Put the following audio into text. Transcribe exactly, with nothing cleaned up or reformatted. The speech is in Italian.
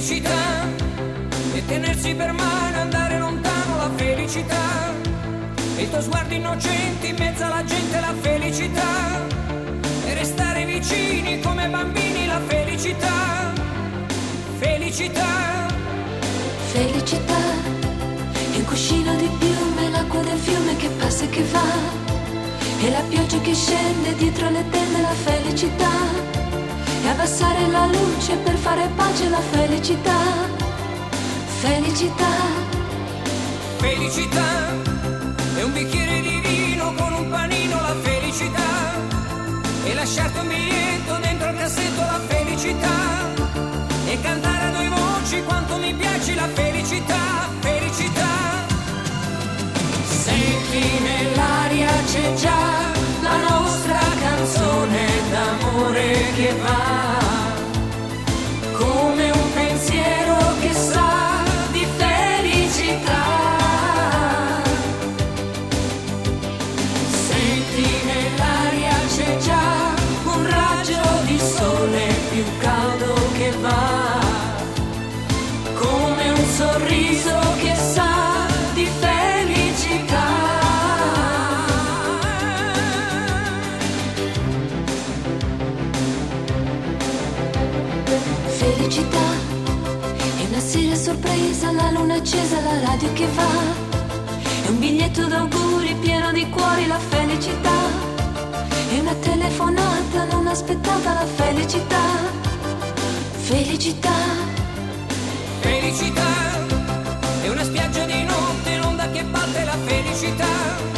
felicità e tenersi per mano, andare lontano, la felicità, e il tuo sguardo innocente in mezzo alla gente, la felicità, e restare vicini come bambini, la felicità, felicità. Felicità è un cuscino di piume, l'acqua del fiume che passa e che va, e la pioggia che scende dietro le tende, la felicità, e abbassare la luce per fare pace, la felicità, felicità. Felicità è un bicchiere di vino con un panino, la felicità, e lasciarti un biglietto dentro il cassetto, la felicità, e cantare a due voci quanto mi piace, la felicità, felicità. Senti nell'aria c'è già la nostra canzone d'amore che va, come un pensiero che sa di felicità. Senti nell'aria c'è già un raggio di sole più caldo che va, come un sorriso che sa di felicità. Felicità è una sera sorpresa, la luna accesa, la radio che va, è un biglietto d'auguri pieno di cuori, la felicità, è una telefonata non aspettata, la felicità, felicità. Felicità è una spiaggia di notte, l'onda che batte, la felicità,